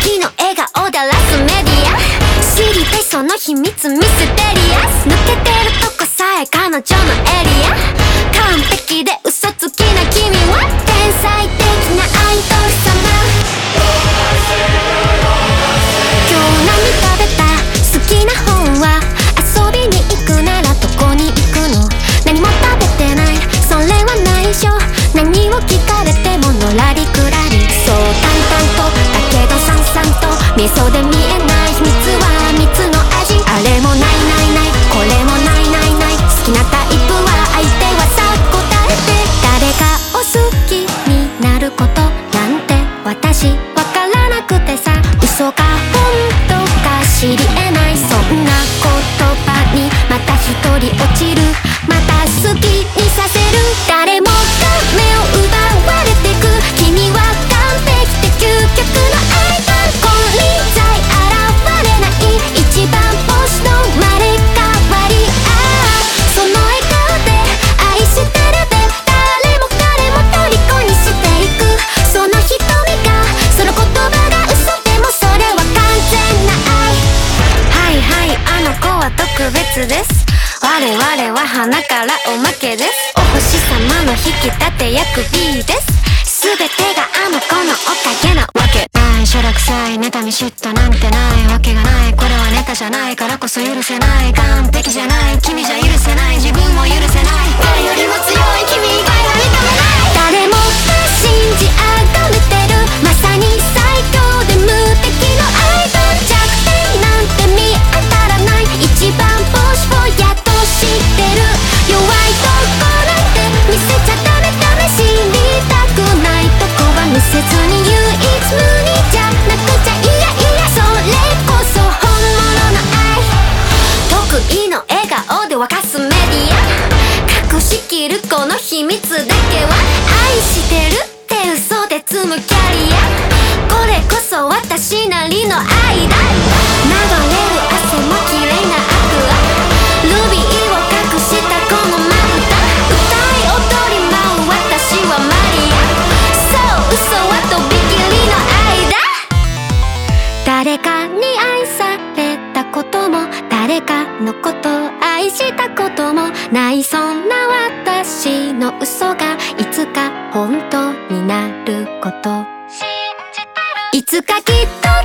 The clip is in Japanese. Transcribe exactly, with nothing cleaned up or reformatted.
時の笑顔でラスメディア、知りたいその秘密ミステリアス、抜けてるとこさえ彼女のエリア、完璧で嘘つきな君は天才的なアイドル様。今日何食べた？好きな本は？遊びに行くならどこに行くの？何も食べてない、それは内緒。何を聞かれてものらりくらり、そう淡々とだけどさんさんと味噌で見えない秘密は蜜の味。あれもないないない、これもないないない、好きなタイプは相手はさ答えて。誰かを好きになることなんて私わからなくてさ、嘘か本当か知り得ない、そんな言葉にまた一人落ちる、また好きにさせる。誰もが目を奪われてく、君は完璧で究極のアイドル。金輪際現れない一番星の生まれ変わり、ああその笑顔で愛してるで誰も彼も虜にしていく、その瞳がその言葉が嘘でもそれは完全な愛。はいはい、あの子は特別です、我々は花からおまけです、お星様の引き立て役 B です、全てがあの子のおかげなわけない。しょらくさい妬み嫉妬なんてないわけがない、これはネタじゃないからこそ許せない、完璧じゃない君じゃ許せない、自分も許せない、誰よりも強い君以外は認めない。誰もが信じあがめてる、まさに最強で無敵のアイドル。弱点なんて見当たらない、一番星をやっと知ってる、弱いとこなんて見せちゃダメダメ、知りたくないとこは見せずに唯一無二じゃなくちゃ、いやいやそれこそ本物の愛。得意の笑顔で沸かすメディア、隠しきるこの秘密だけは愛してるって嘘で積むキャリア、これこそ私なりの愛だ。流れる汗も綺麗なアクア、ルビーを隠したこのまぶた、歌い踊り舞う私はマリア、そう嘘はとびきりの愛だ。誰かに愛されたことも誰かのことを愛したこともない、そんな私の嘘がいつか本当になること、いつかきっと